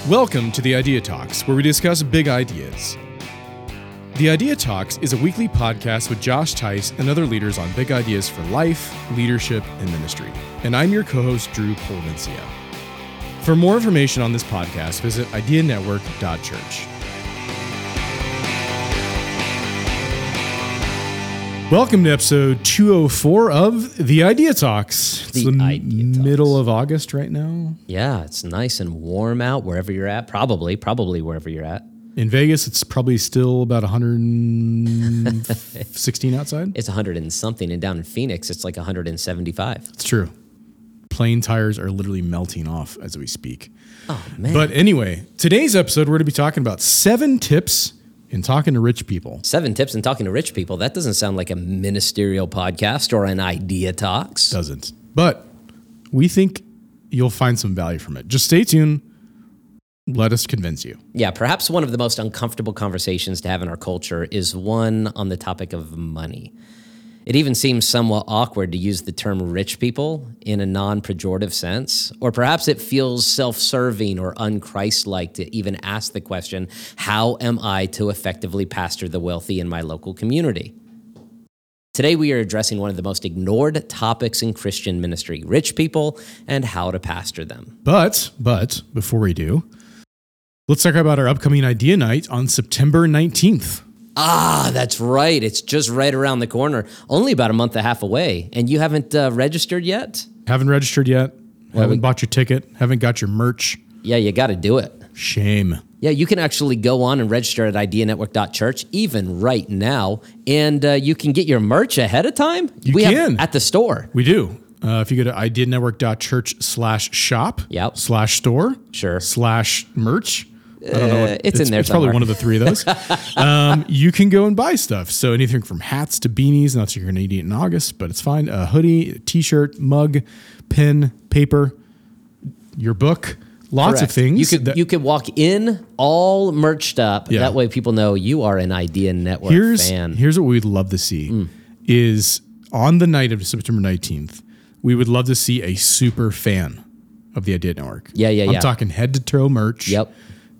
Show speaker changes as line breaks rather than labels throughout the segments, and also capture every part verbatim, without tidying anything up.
Welcome to the Idea Talks, where we discuss big ideas. The Idea Talks is a weekly podcast with Josh Tice and other leaders on big ideas for life, leadership, and ministry. And I'm your co-host, Drew Polvencia. For more information on this podcast, visit idea network dot church. Welcome to episode two oh four of The Idea Talks. It's
The
the
Idea
m-
Talks.
middle of August right now.
Yeah, it's nice and warm out wherever you're at. Probably, probably wherever you're at.
In Vegas, it's probably still about one hundred sixteen outside.
It's one hundred and something, and down in Phoenix, it's like one hundred seventy-five.
It's true. Plane tires are literally melting off as we speak.
Oh, man.
But anyway, today's episode, we're going to be talking about seven tips in talking to rich people.
Seven tips in talking to rich people. That doesn't sound like a ministerial podcast or an Idea Talks.
Doesn't. But we think you'll find some value from it. Just stay tuned. Let us convince you.
Yeah, perhaps one of the most uncomfortable conversations to have in our culture is one on the topic of money. It even seems somewhat awkward to use the term rich people in a non-pejorative sense, or perhaps it feels self-serving or un-Christ-like to even ask the question, how am I to effectively pastor the wealthy in my local community? Today we are addressing one of the most ignored topics in Christian ministry, rich people and how to pastor them.
But, but, before we do, let's talk about our upcoming Idea Night on September nineteenth.
Ah, that's right. It's just right around the corner, only about a month and a half away. And you haven't uh, registered yet?
Haven't registered yet.
Well,
haven't
we-
bought your ticket. Haven't got your merch.
Yeah, you got to do it.
Shame.
Yeah, you can actually go on and register at idea network dot church even right now, and uh, you can get your merch ahead of time.
You
we
can.
have at the store.
We do. Uh, if you go to idea network dot church slash shop
Yep.
slash store
Sure.
slash merch. I don't know.
Uh, it's in there
It's probably
somewhere.
one of the three of those. um, you can go and buy stuff. So anything from hats to beanies. Not sure you're going to eat it in August, but it's fine. A hoodie, a t-shirt, mug, pen, paper, your book, lots
Correct.
of things.
You could
that-
you could walk in all merched up.
Yeah.
That way, people know you are an Idea Network
here's
fan.
here's what we'd love to see
Mm.
is on the night of September nineteenth, we would love to see a super fan of the Idea Network.
Yeah, yeah,
I'm
yeah.
talking head to toe merch.
Yep.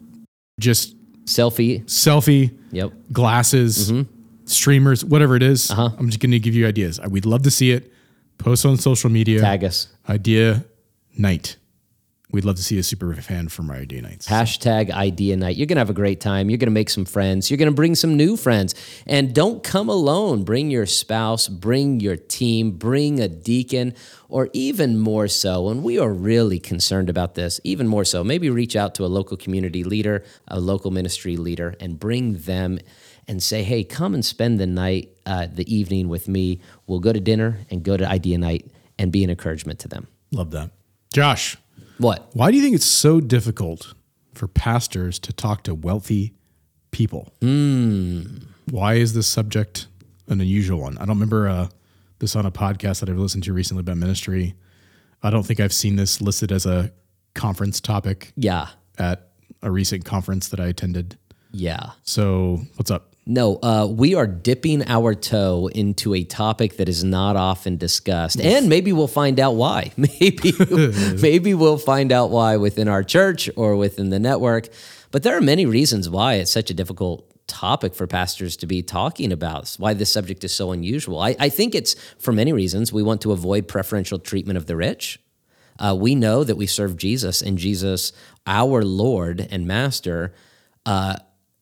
Just
Selfie.
selfie,
Yep.
glasses, streamers, whatever it is.
Uh-huh.
I'm just going to give you ideas. I- We'd love to see it. Post on social media.
Tag us.
Idea Night. We'd love to see a super fan from our Idea Nights.
Hashtag Idea Night. You're going to have a great time. You're going to make some friends. You're going to bring some new friends. And don't come alone. Bring your spouse, bring your team, bring a deacon, or even more so, and we are really concerned about this, even more so, maybe reach out to a local community leader, a local ministry leader, and bring them and say, hey, come and spend the night, uh, the evening with me. We'll go to dinner and go to Idea Night and be an encouragement to them.
Love that. Josh,
What?
why do you think it's so difficult for pastors to talk to wealthy people?
Hmm.
Why is this subject an unusual one? I don't remember uh, this on a podcast that I've listened to recently about ministry. I don't think I've seen this listed as a conference topic
Yeah.
at a recent conference that I attended.
Yeah.
So what's up?
No, uh, we are dipping our toe into a topic that is not often discussed, and maybe we'll find out why. Maybe, maybe we'll find out why within our church or within the network. But there are many reasons why it's such a difficult topic for pastors to be talking about. It's why this subject is so unusual. I, I think it's for many reasons. We want to avoid preferential treatment of the rich. Uh, we know that we serve Jesus, and Jesus, our Lord and Master, uh,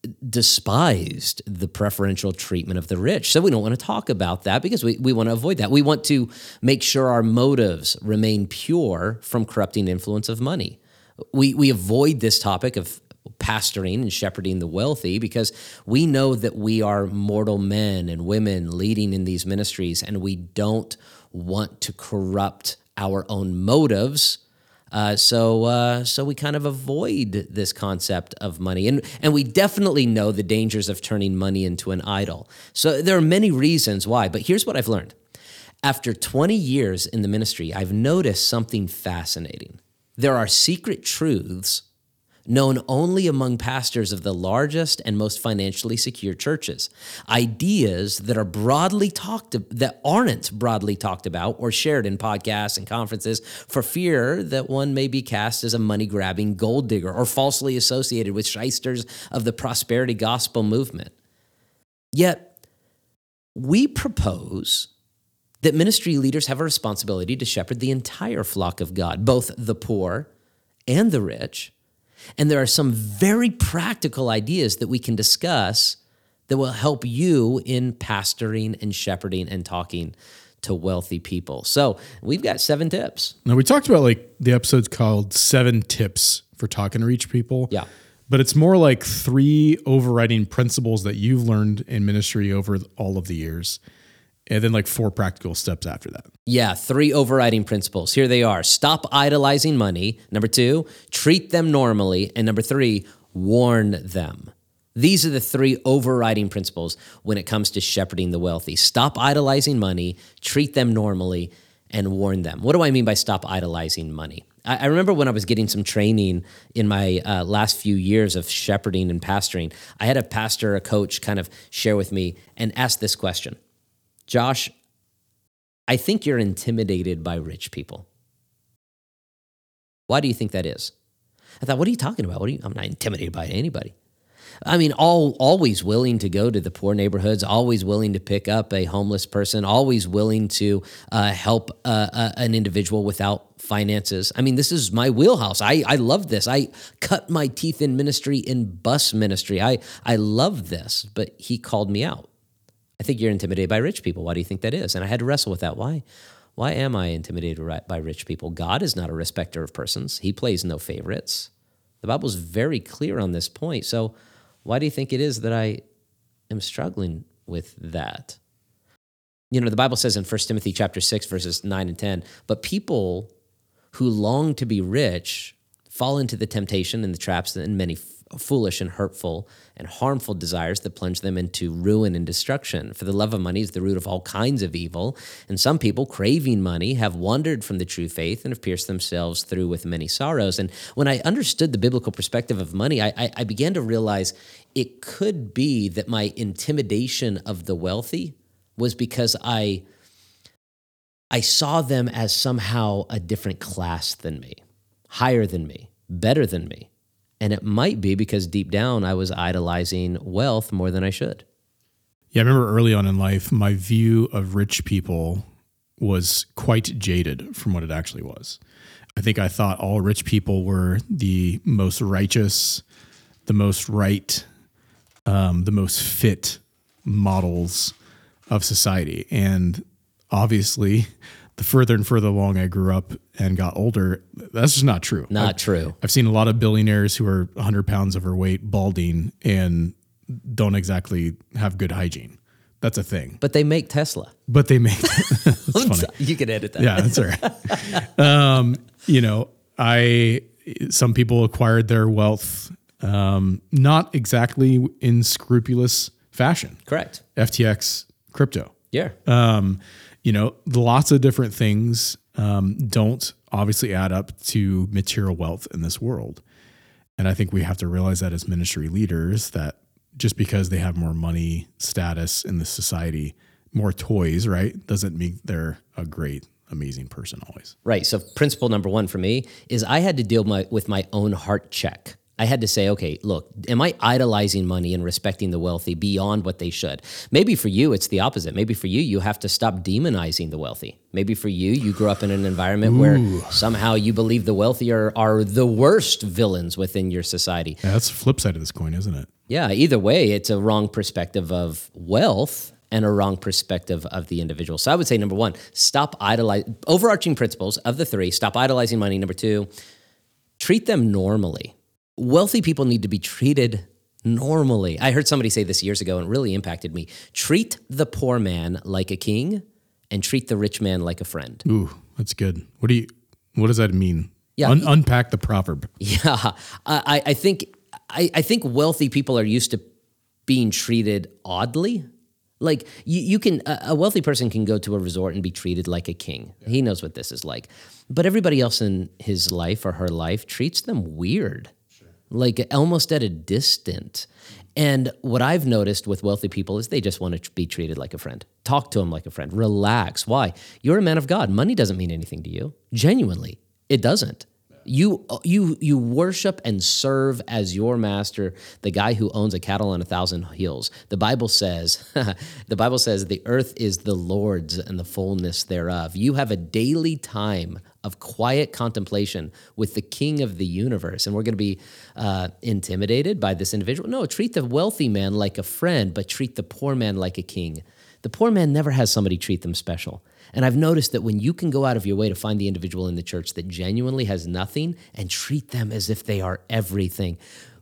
despised the preferential treatment of the rich. So we don't want to talk about that because we, we want to avoid that. We want to make sure our motives remain pure from corrupting influence of money. We, we avoid this topic of pastoring and shepherding the wealthy because we know that we are mortal men and women leading in these ministries, and we don't want to corrupt our own motives. Uh, so, uh, so we kind of avoid this concept of money, and and we definitely know the dangers of turning money into an idol. So there are many reasons why, but here's what I've learned. After twenty years in the ministry, I've noticed something fascinating. There are secret truths known only among pastors of the largest and most financially secure churches. Ideas that are broadly talked that aren't broadly talked about or shared in podcasts and conferences for fear that one may be cast as a money-grabbing gold digger or falsely associated with shysters of the prosperity gospel movement. Yet, we propose that ministry leaders have a responsibility to shepherd the entire flock of God, both the poor and the rich. And there are some very practical ideas that we can discuss that will help you in pastoring and shepherding and talking to wealthy people. So we've got seven tips.
Now, we talked about like the episode's called Seven Tips for Talking to Rich People.
Yeah.
But it's more like three overriding principles that you've learned in ministry over all of the years. And then like four practical steps after that.
Yeah, three overriding principles. Here they are. Stop idolizing money. Number two, treat them normally. And number three, warn them. These are the three overriding principles when it comes to shepherding the wealthy. Stop idolizing money, treat them normally, and warn them. What do I mean by stop idolizing money? I, I remember when I was getting some training in my uh, last few years of shepherding and pastoring, I had a pastor, a coach kind of share with me and ask this question. Josh, I think you're intimidated by rich people. Why do you think that is? I thought, what are you talking about? What are you, I'm not intimidated by anybody. I mean, all, always willing to go to the poor neighborhoods, always willing to pick up a homeless person, always willing to uh, help uh, uh, an individual without finances. I mean, this is my wheelhouse. I, I love this. I cut my teeth in ministry, in bus ministry. I, I love this, but he called me out. I think you're intimidated by rich people. Why do you think that is? And I had to wrestle with that. Why? Why am I intimidated by rich people? God is not a respecter of persons. He plays no favorites. The Bible's very clear on this point. So why do you think it is that I am struggling with that? You know, the Bible says in First Timothy chapter six, verses nine and ten, but people who long to be rich fall into the temptation and the traps and many foolish and hurtful and harmful desires that plunge them into ruin and destruction. For the love of money is the root of all kinds of evil, and some people, craving money, have wandered from the true faith and have pierced themselves through with many sorrows. And when I understood the biblical perspective of money, I, I, I began to realize it could be that my intimidation of the wealthy was because I, I saw them as somehow a different class than me, higher than me, better than me. And it might be because deep down I was idolizing wealth more than I should.
Yeah, I remember early on in life, my view of rich people was quite jaded from what it actually was. I think I thought all rich people were the most righteous, the most right, um, the most fit models of society. And obviously, the further and further along I grew up and got older, that's just not true.
Not
I've,
true.
I've seen a lot of billionaires who are one hundred pounds overweight, balding, and don't exactly have good hygiene. That's a thing.
But they make Tesla.
But they make that's funny.
You can edit that.
Yeah, that's all right. um, you know, I some people acquired their wealth um, not exactly in scrupulous fashion.
Correct.
F T X crypto.
Yeah.
Um, you know, lots of different things um, don't obviously add up to material wealth in this world. And I think we have to realize that as ministry leaders, that just because they have more money, status in the society, more toys, right, doesn't mean they're a great, amazing person always.
Right. So principle number one for me is I had to deal my, with my own heart check. I had to say, okay, look, am I idolizing money and respecting the wealthy beyond what they should? Maybe for you, it's the opposite. Maybe for you, you have to stop demonizing the wealthy. Maybe for you, you grew up in an environment Ooh. where somehow you believe the wealthy are, are the worst villains within your society.
Yeah, that's the flip side of this coin, isn't it?
Yeah, either way, it's a wrong perspective of wealth and a wrong perspective of the individual. So I would say, number one, stop idolizing, overarching principles of the three, stop idolizing money. Number two, treat them normally. Wealthy people need to be treated normally. I heard somebody say this years ago and it really impacted me. Treat the poor man like a king and treat the rich man like a friend.
Ooh, that's good. What do you, what does that mean?
Yeah.
Un- unpack the proverb.
Yeah. I, I think, I, I think wealthy people are used to being treated oddly. Like you, you can, a wealthy person can go to a resort and be treated like a king. Yeah. He knows what this is like. But everybody else in his life or her life treats them weird. like almost at a distance. And what I've noticed with wealthy people is they just want to be treated like a friend. Talk to them like a friend. Relax. Why? You're a man of God. Money doesn't mean anything to you. Genuinely, it doesn't. You you you worship and serve as your master, the guy who owns a cattle on a thousand hills. The Bible says, the Bible says the earth is the Lord's and the fullness thereof. You have a daily time of quiet contemplation with the King of the universe, and we're going to be uh, intimidated by this individual. No, treat the wealthy man like a friend, but treat the poor man like a king. The poor man never has somebody treat them special. And I've noticed that when you can go out of your way to find the individual in the church that genuinely has nothing and treat them as if they are everything,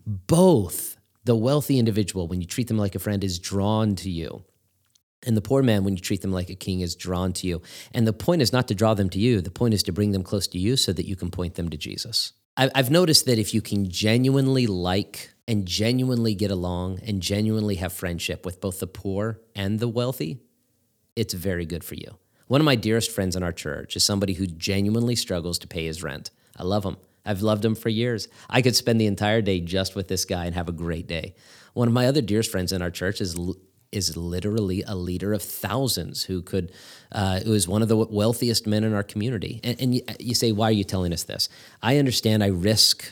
both the wealthy individual, when you treat them like a friend, is drawn to you. And the poor man, when you treat them like a king, is drawn to you. And the point is not to draw them to you. The point is to bring them close to you so that you can point them to Jesus. I've noticed that if you can genuinely like and genuinely get along and genuinely have friendship with both the poor and the wealthy, it's very good for you. One of my dearest friends in our church is somebody who genuinely struggles to pay his rent. I love him. I've loved him for years. I could spend the entire day just with this guy and have a great day. One of my other dearest friends in our church is is literally a leader of thousands who could, uh, who is one of the wealthiest men in our community. And, and you, you say, why are you telling us this? I understand I risk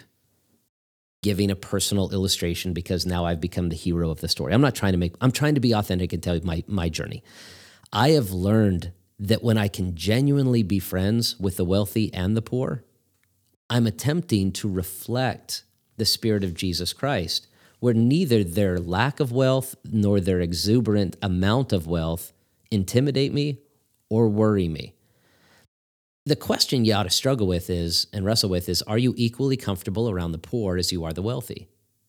giving a personal illustration because now I've become the hero of the story. I'm not trying to make, I'm trying to be authentic and tell you my, my journey. I have learned that when I can genuinely be friends with the wealthy and the poor, I'm attempting to reflect the spirit of Jesus Christ, where neither their lack of wealth nor their exuberant amount of wealth intimidate me or worry me. The question you ought to struggle with is, and wrestle with is, are you equally comfortable around the poor as you are the wealthy?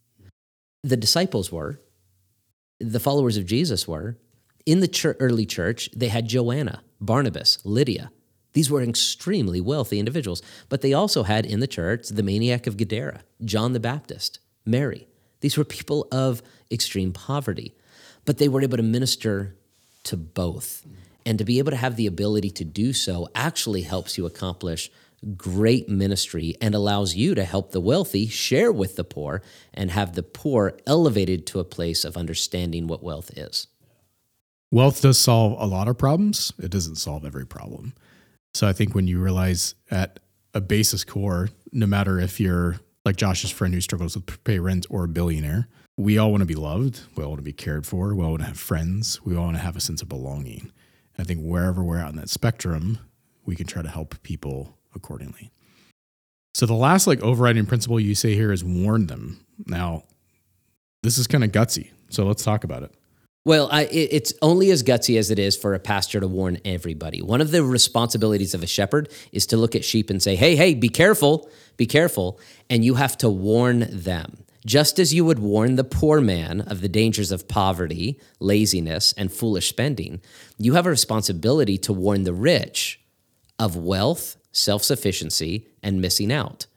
The disciples were. The followers of Jesus were. In the church, early church, they had Joanna, Barnabas, Lydia. These were extremely wealthy individuals, but they also had in the church the maniac of Gadara, John the Baptist, Mary. These were people of extreme poverty, but they were able to minister to both. And to be able to have the ability to do so actually helps you accomplish great ministry and allows you to help the wealthy share with the poor and have the poor elevated to a place of understanding what wealth is.
Wealth does solve a lot of problems. It doesn't solve every problem. So I think when you realize at a basis core, no matter if you're like Josh's friend who struggles with pay rent or a billionaire, we all want to be loved. We all want to be cared for. We all want to have friends. We all want to have a sense of belonging. And I think wherever we're at in that spectrum, we can try to help people accordingly. So the last like overriding principle you say here is warn them. Now, this is kind of gutsy. So let's talk about it.
Well, I, it's only as gutsy as it is for a pastor to warn everybody. One of the responsibilities of a shepherd is to look at sheep and say, hey, hey, be careful, be careful. And you have to warn them. Just as you would warn the poor man of the dangers of poverty, laziness, and foolish spending, you have a responsibility to warn the rich of wealth, self-sufficiency, and missing out.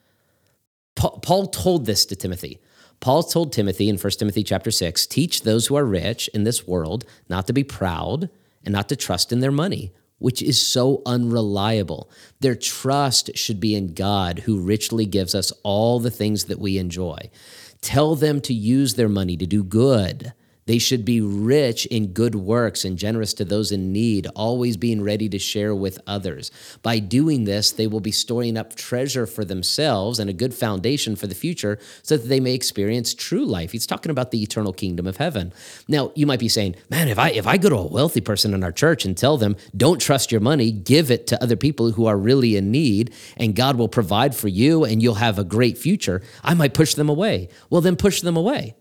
Paul told this to Timothy. Paul told Timothy in First Timothy chapter six, teach those who are rich in this world not to be proud and not to trust in their money, which is so unreliable. Their trust should be in God, who richly gives us all the things that we enjoy. Tell them to use their money to do good. They should be rich in good works and generous to those in need, always being ready to share with others. By doing this, they will be storing up treasure for themselves and a good foundation for the future so that they may experience true life. He's talking about the eternal kingdom of heaven. Now, you might be saying, man, if I if I go to a wealthy person in our church and tell them, don't trust your money, give it to other people who are really in need, and God will provide for you and you'll have a great future, I might push them away. Well, then push them away.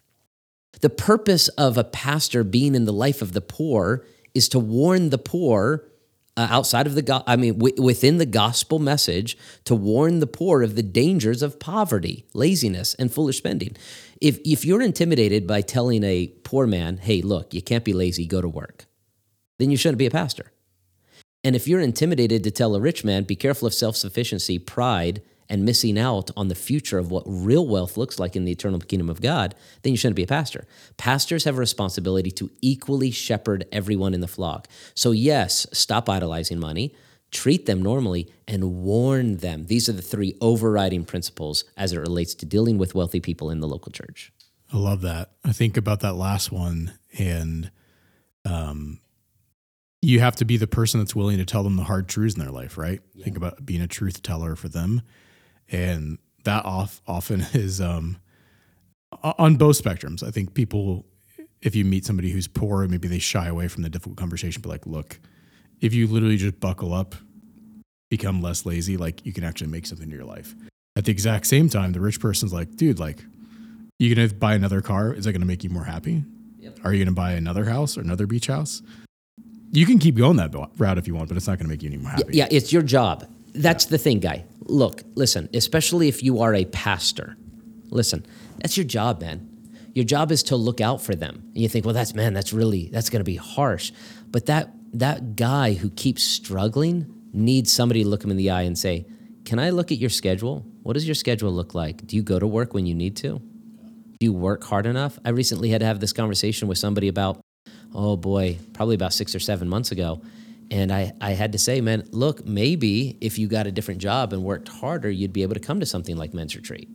The purpose of a pastor being in the life of the poor is to warn the poor uh, outside of the, go- I mean, w- within the gospel message, to warn the poor of the dangers of poverty, laziness, and foolish spending. If if you're intimidated by telling a poor man, hey, look, you can't be lazy, go to work, then you shouldn't be a pastor. And if you're intimidated to tell a rich man, be careful of self-sufficiency, pride, and missing out on the future of what real wealth looks like in the eternal kingdom of God, then you shouldn't be a pastor. Pastors have a responsibility to equally shepherd everyone in the flock. So yes, stop idolizing money. treat them normally, and warn them. These are the three overriding principles as it relates to dealing with wealthy people in the local church.
I love that. I think about that last one, and um, you have to be the person that's willing to tell them the hard truths in their life, right? Yeah. Think about being a truth teller for them. And that off, often is um, on both spectrums. I think people, if you meet somebody who's poor, maybe they shy away from the difficult conversation, but like, look, if you literally just buckle up, become less lazy, like you can actually make something in your life. At the exact same time, the rich person's like, dude, like, you going to buy another car? Is that going to make you more happy? Yep. Are you going to buy another house or another beach house? You can keep going that route if you want, but it's not going to make you any more happy.
Yeah, it's your job. That's yeah. the thing, guy. Look, listen, especially if you are a pastor, listen, that's your job, man. Your job is to look out for them. And you think, well, that's, man, that's really, that's going to be harsh. But that that guy who keeps struggling needs somebody to look him in the eye and say, can I look at your schedule? What does your schedule look like? Do you go to work when you need to? Do you work hard enough? I recently had to have this conversation with somebody about, oh boy, probably about six or seven months ago. And I, I had to say, man, look, maybe if you got a different job and worked harder, you'd be able to come to something like Men's Retreat.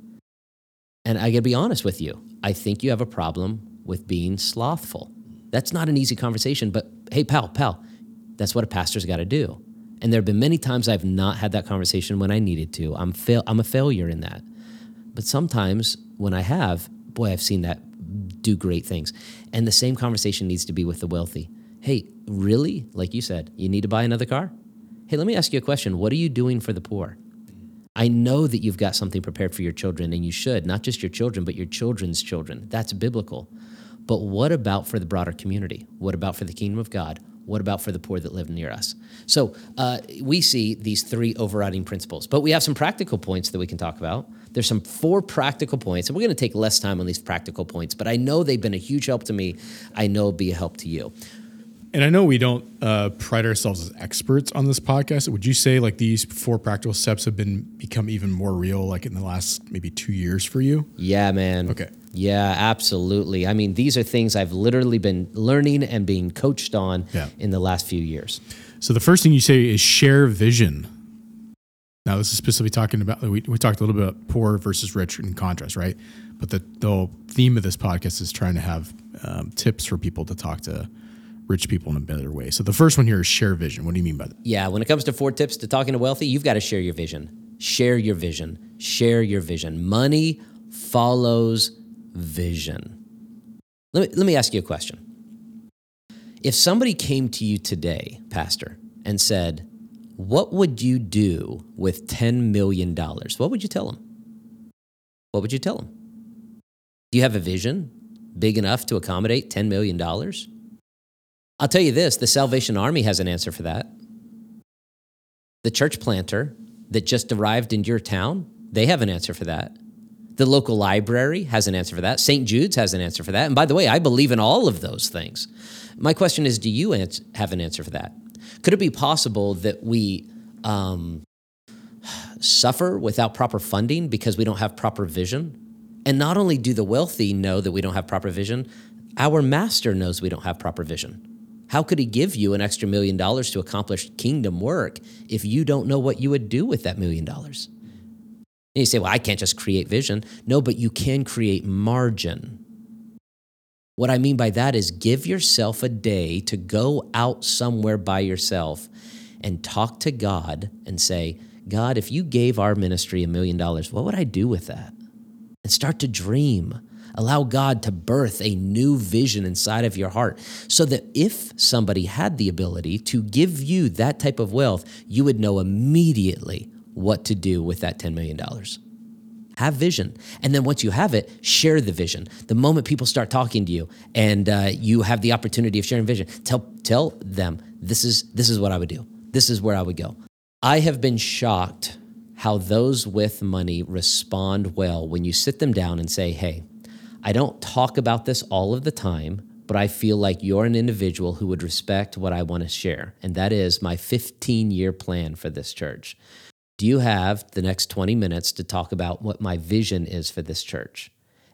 And I gotta be honest with you, I think you have a problem with being slothful. That's not an easy conversation, but hey, pal, pal, that's what a pastor's gotta do. And there have been many times I've not had that conversation when I needed to. I'm fail. I'm a failure in that. But sometimes when I have, boy, I've seen that do great things. And the same conversation needs to be with the wealthy. Hey, really? Like you said, you need to buy another car? Hey, let me ask you a question. What are you doing for the poor? I know that you've got something prepared for your children, and you should, not just your children, but your children's children. That's biblical. But what about for the broader community? What about for the kingdom of God? What about for the poor that live near us? So uh, we see these three overriding principles, but we have some practical points that we can talk about. There's some four practical points, and we're going to take less time on these practical points, but I know they've been a huge help to me. I know it'll be a help to you.
And I know we don't uh, pride ourselves as experts on this podcast. Would you say like these four practical steps have been become even more real like in the last maybe two years for you?
Yeah, man.
Okay.
Yeah, absolutely. I mean, these are things I've literally been learning and being coached on yeah. in the last few years.
So the first thing you say is share vision. Now, this is specifically talking about, we, we talked a little bit about poor versus rich in contrast, right? But the, the whole theme of this podcast is trying to have um, tips for people to talk to rich people in a better way. So the first one here is share vision. What do you mean by that?
Yeah, when it comes to four tips to talking to wealthy, you've got to share your vision. Share your vision. Share your vision. Money follows vision. Let me, let me ask you a question. If somebody came to you today, Pastor, and said, what would you do with ten million dollars? What would you tell them? What would you tell them? Do you have a vision big enough to accommodate ten million dollars? I'll tell you this, the Salvation Army has an answer for that. The church planter that just arrived in your town, they have an answer for that. The local library has an answer for that. Saint Jude's has an answer for that. And by the way, I believe in all of those things. My question is, do you ans- have an answer for that? Could it be possible that we um, suffer without proper funding because we don't have proper vision? And not only do the wealthy know that we don't have proper vision, our master knows we don't have proper vision. How could he give you an extra million dollars to accomplish kingdom work if you don't know what you would do with that million dollars? And you say, well, I can't just create vision. No, but you can create margin. What I mean by that is give yourself a day to go out somewhere by yourself and talk to God and say, God, if you gave our ministry a million dollars, what would I do with that? And start to dream. Allow God to birth a new vision inside of your heart so that if somebody had the ability to give you that type of wealth, you would know immediately what to do with that ten million dollars. Have vision. And then once you have it, share the vision. The moment people start talking to you and uh, you have the opportunity of sharing vision, tell tell them, this is this is what I would do. This is where I would go. I have been shocked how those with money respond well when you sit them down and say, hey, I don't talk about this all of the time, but I feel like you're an individual who would respect what I want to share, and that is my fifteen-year plan for this church. Do you have the next twenty minutes to talk about what my vision is for this church?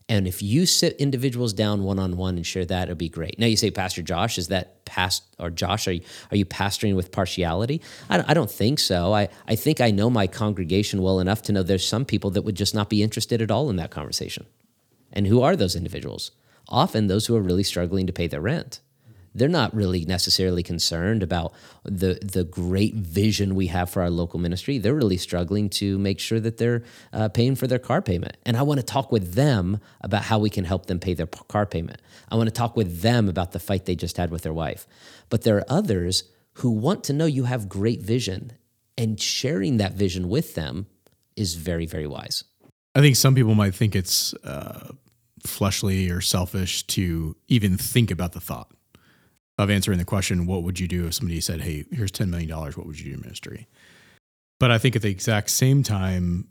And if you sit individuals down one-on-one and share that, it'd be great. Now you say, Pastor Josh, is that past, or Josh, are you, are you pastoring with partiality? I don't, I don't think so. I, I think I know my congregation well enough to know there's some people that would just not be interested at all in that conversation. And who are those individuals? Often those who are really struggling to pay their rent. They're not really necessarily concerned about the the great vision we have for our local ministry. They're really struggling to make sure that they're uh, paying for their car payment. And I want to talk with them about how we can help them pay their p- car payment. I want to talk with them about the fight they just had with their wife. But there are others who want to know you have great vision, and sharing that vision with them is very, very wise.
I think some people might think it's uh, fleshly or selfish to even think about the thought of answering the question, what would you do if somebody said, hey, here's ten million dollars, what would you do in ministry? But I think at the exact same time,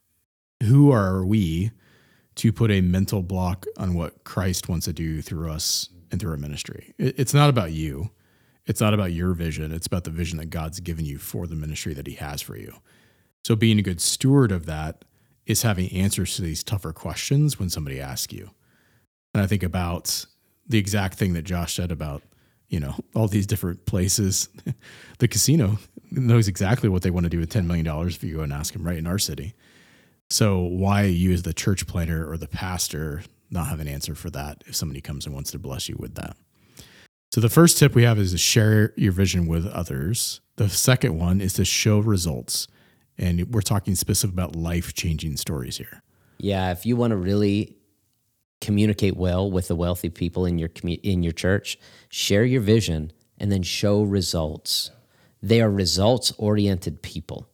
who are we to put a mental block on what Christ wants to do through us and through our ministry? It's not about you. It's not about your vision. It's about the vision that God's given you for the ministry that he has for you. So being a good steward of that is having answers to these tougher questions when somebody asks you. And I think about the exact thing that Josh said about, you know, all these different places. The casino knows exactly what they want to do with ten million dollars if you go and ask them right in our city. So why you as the church planner or the pastor not have an answer for that if somebody comes and wants to bless you with that? So the first tip we have is to share your vision with others. The second one is to show results. And we're talking specific about life-changing stories here.
Yeah, if you want to really communicate well with the wealthy people in your commu- in your church, share your vision and then show results. They are results-oriented people.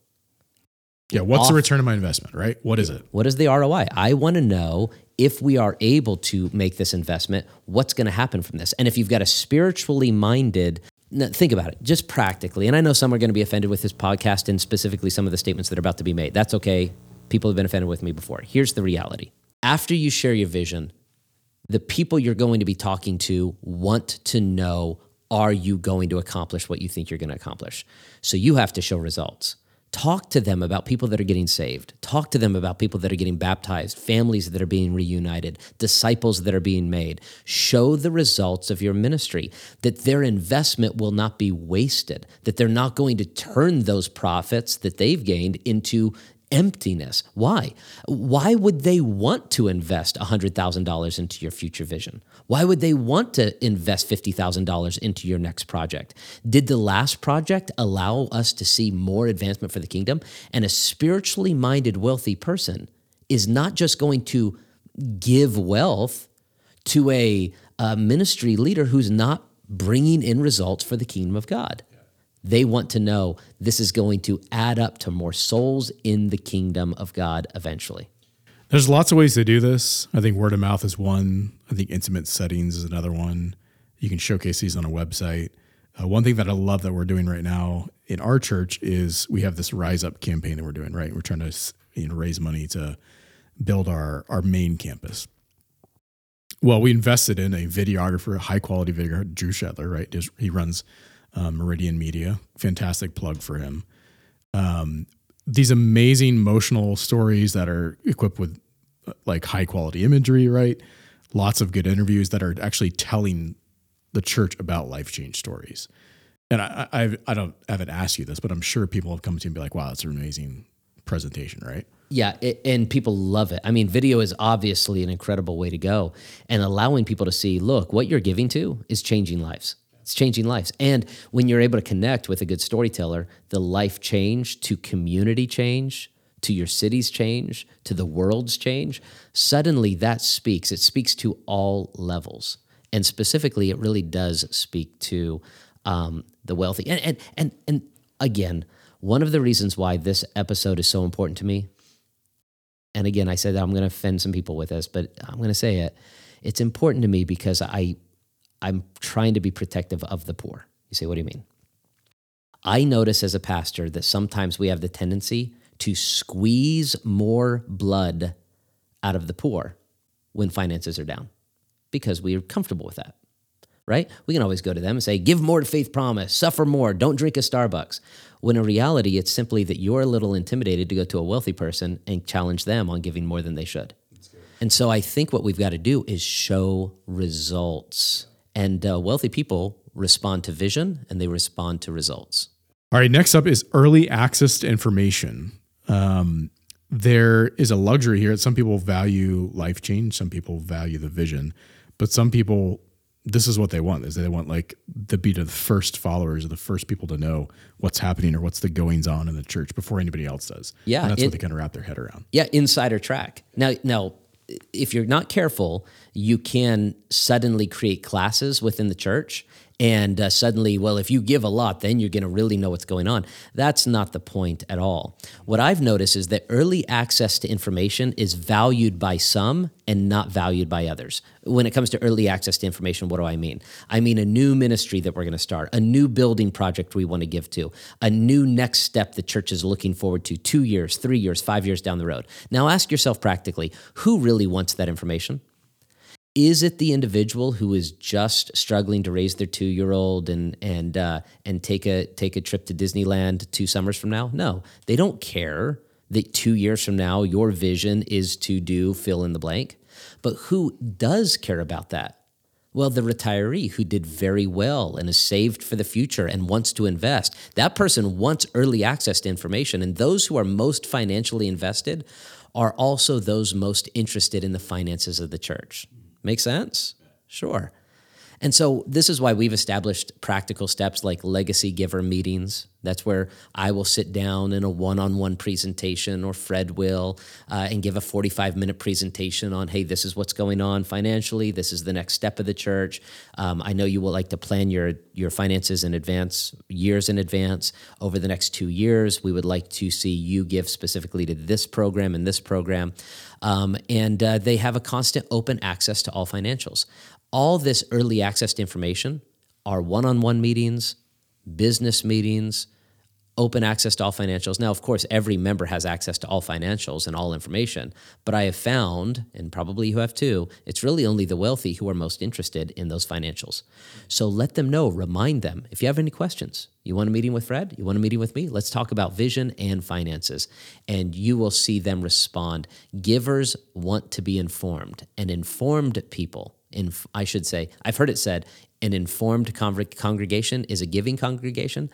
Yeah, what's
Off-
the return on my investment, right? What is it?
What is the R O I? I want to know if we are able to make this investment, what's going to happen from this? And if you've got a spiritually minded, think about it, just practically, and I know some are going to be offended with this podcast and specifically some of the statements that are about to be made. That's okay. People have been offended with me before. Here's the reality. After you share your vision, the people you're going to be talking to want to know, are you going to accomplish what you think you're going to accomplish? So you have to show results. Talk to them about people that are getting saved. Talk to them about people that are getting baptized, families that are being reunited, disciples that are being made. Show the results of your ministry, that their investment will not be wasted, that they're not going to turn those profits that they've gained into emptiness. Why? Why would they want to invest one hundred thousand dollars into your future vision? Why would they want to invest fifty thousand dollars into your next project? Did the last project allow us to see more advancement for the kingdom? And a spiritually minded, wealthy person is not just going to give wealth to a, a ministry leader who's not bringing in results for the kingdom of God. They want to know this is going to add up to more souls in the kingdom of God eventually.
There's lots of ways to do this. I think word of mouth is one. I think intimate settings is another one. You can showcase these on a website. Uh, one thing that I love that we're doing right now in our church is we have this Rise Up campaign that we're doing, right? We're trying to, you know, raise money to build our, our main campus. Well, we invested in a videographer, a high quality videographer, Drew Shetler, right? He runs Um, Meridian Media, fantastic plug for him. Um, these amazing emotional stories that are equipped with uh, like high quality imagery, right? Lots of good interviews that are actually telling the church about life change stories. And I, I, I don't I haven't asked you this, but I'm sure people have come to you and be like, "Wow, that's an amazing presentation," right?
Yeah, it, and people love it. I mean, video is obviously an incredible way to go, and allowing people to see, look, what you're giving to is changing lives. It's changing lives. And when you're able to connect with a good storyteller, the life change to community change, to your city's change, to the world's change, suddenly that speaks. It speaks to all levels. And specifically, it really does speak to um, the wealthy. And, and, and, and again, one of the reasons why this episode is so important to me, and again, I said that I'm going to offend some people with this, but I'm going to say it. It's important to me because I I'm trying to be protective of the poor. You say, what do you mean? I notice as a pastor that sometimes we have the tendency to squeeze more blood out of the poor when finances are down because we are comfortable with that, right? We can always go to them and say, give more to Faith Promise, suffer more, don't drink a Starbucks. When in reality, it's simply that you're a little intimidated to go to a wealthy person and challenge them on giving more than they should. And so I think what we've got to do is show results. And uh, wealthy people respond to vision and they respond to results.
All right, next up is early access to information. Um, there is a luxury here. Some people value life change. Some people value the vision. But some people, this is what they want, is they want like the be the first followers or the first people to know what's happening or what's the goings on in the church before anybody else does.
Yeah.
And that's
it,
what they kind of wrap their head around.
Yeah, insider track. Now, now, if you're not careful, you can suddenly create classes within the church. And uh, suddenly, well, if you give a lot, then you're going to really know what's going on. That's not the point at all. What I've noticed is that early access to information is valued by some and not valued by others. When it comes to early access to information, what do I mean? I mean a new ministry that we're going to start, a new building project we want to give to, a new next step the church is looking forward to two years, three years, five years down the road. Now ask yourself practically, who really wants that information? Is it the individual who is just struggling to raise their two-year-old and and uh, and take a take a trip to Disneyland two summers from now? No, they don't care that two years from now your vision is to do fill in the blank. But who does care about that? Well, the retiree who did very well and is saved for the future and wants to invest. That person wants early access to information, and those who are most financially invested are also those most interested in the finances of the church. Make sense? Sure. And so this is why we've established practical steps like legacy giver meetings. That's where I will sit down in a one-on-one presentation, or Fred will, uh, and give a forty-five minute presentation on, hey, this is what's going on financially. This is the next step of the church. Um, I know you will like to plan your, your finances in advance, years in advance. Over the next two years, we would like to see you give specifically to this program and this program. Um, and uh, they have a constant open access to all financials. All this early access to information are one-on-one meetings, business meetings, open access to all financials. Now, of course, every member has access to all financials and all information, but I have found, and probably you have too, it's really only the wealthy who are most interested in those financials. So let them know, remind them. If you have any questions, you want a meeting with Fred? You want a meeting with me? Let's talk about vision and finances, and you will see them respond. Givers want to be informed, and informed people, in, I should say, I've heard it said, an informed con- congregation is a giving congregation.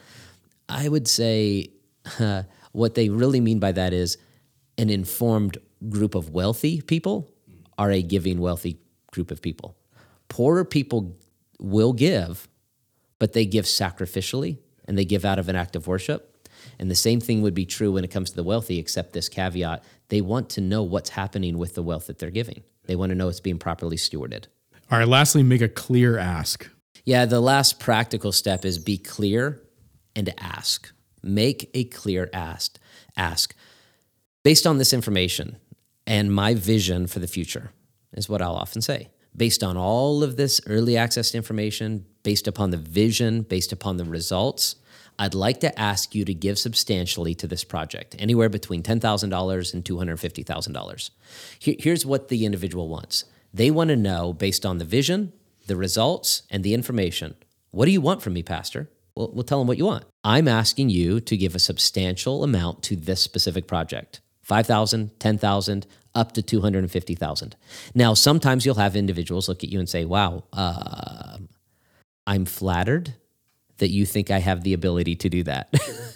I would say uh, what they really mean by that is an informed group of wealthy people are a giving wealthy group of people. Poorer people will give, but they give sacrificially and they give out of an act of worship. And the same thing would be true when it comes to the wealthy, except this caveat: they want to know what's happening with the wealth that they're giving. They want to know it's being properly stewarded.
All right, lastly, make a clear ask.
Yeah, the last practical step is be clear and ask. Make a clear ask. Ask. Based on this information and my vision for the future, is what I'll often say. Based on all of this early access to information, based upon the vision, based upon the results, I'd like to ask you to give substantially to this project, anywhere between ten thousand dollars and two hundred fifty thousand dollars. Here's what the individual wants. They want to know, based on the vision, the results, and the information, what do you want from me, Pastor? Well, we'll tell them what you want. I'm asking you to give a substantial amount to this specific project, five thousand dollars, ten thousand dollars, up to two hundred fifty thousand dollars. Now, sometimes you'll have individuals look at you and say, wow, uh, I'm flattered that you think I have the ability to do that.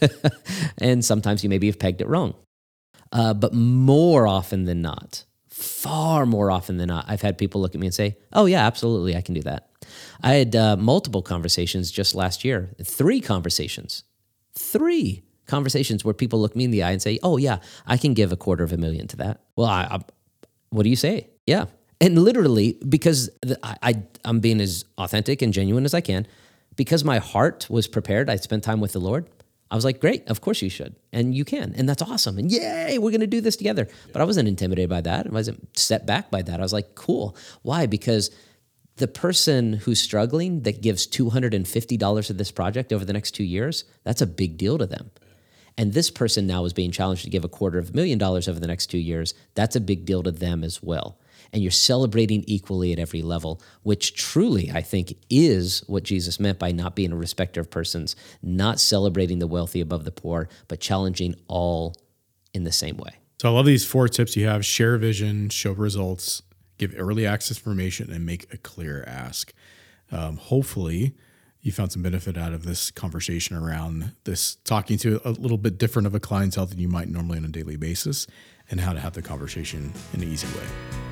And sometimes you maybe have pegged it wrong. Uh, but more often than not, far more often than not, I've had people look at me and say, oh yeah, absolutely, I can do that. I had uh, multiple conversations just last year, three conversations, three conversations where people look me in the eye and say, oh yeah, I can give a quarter of a million to that. Well, I, I, what do you say? Yeah. And literally, because the, I, I, I'm being as authentic and genuine as I can, because my heart was prepared, I spent time with the Lord, I was like, great, of course you should. And you can. And that's awesome. And yay, we're going to do this together. But I wasn't intimidated by that. I wasn't set back by that. I was like, cool. Why? Because the person who's struggling that gives two hundred fifty dollars to this project over the next two years, that's a big deal to them. And this person now is being challenged to give a quarter of a million dollars over the next two years. That's a big deal to them as well. And you're celebrating equally at every level, which truly, I think, is what Jesus meant by not being a respecter of persons, not celebrating the wealthy above the poor, but challenging all in the same way.
So I love these four tips you have: share vision, show results, give early access information, and make a clear ask. Um, hopefully you found some benefit out of this conversation around this, talking to a little bit different of a clientele than you might normally on a daily basis, and how to have the conversation in an easy way.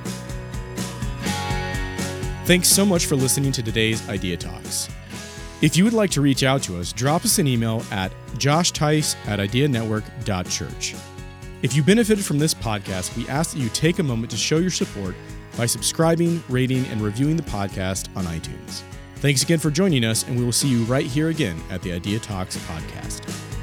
Thanks so much for listening to today's Idea Talks. If you would like to reach out to us, drop us an email at josh tice at idea network dot church. If you benefited from this podcast, we ask that you take a moment to show your support by subscribing, rating, and reviewing the podcast on iTunes. Thanks again for joining us, and we will see you right here again at the Idea Talks podcast.